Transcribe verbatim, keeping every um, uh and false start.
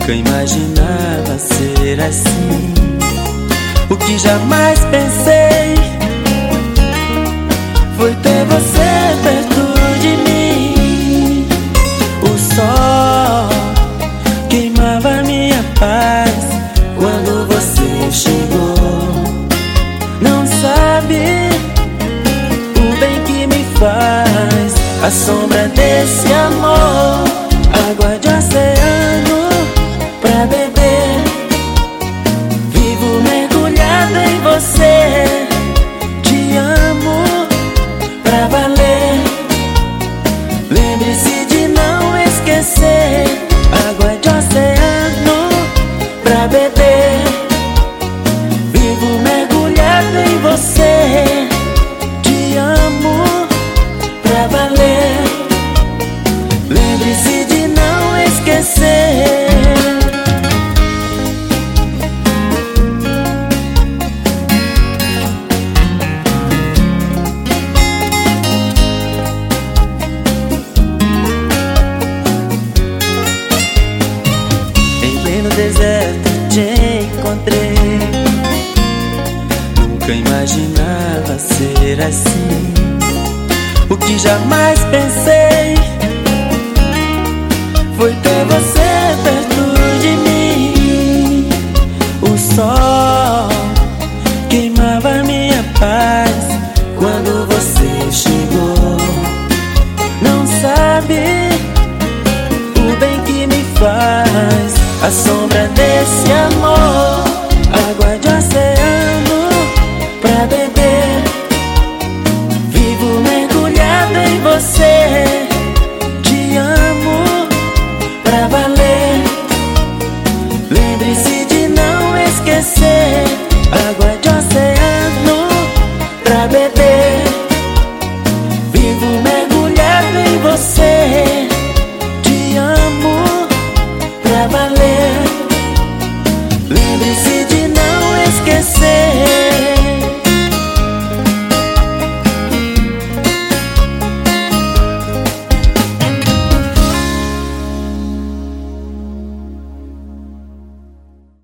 Nunca imaginava ser assim. O que jamais pensei foi ter você perto de mim. O sol queimava minha paz quando você chegou. Não sabe o bem que me faz a sombra desse amor. Água de oceano pra beber, vivo mergulhado em você. Te amo pra valer. Lembre-se de não esquecer. Água de oceano pra beber, vivo mergulhado em você. Te amo pra valer. Lembre-se de não esquecer. No deserto te encontrei. Nunca imaginava ser assim. O que jamais pensei foi ter você perto de mim. O sol queimava minha paz quando você chegou. Não sabe o bem que me faz a sombra desse amor.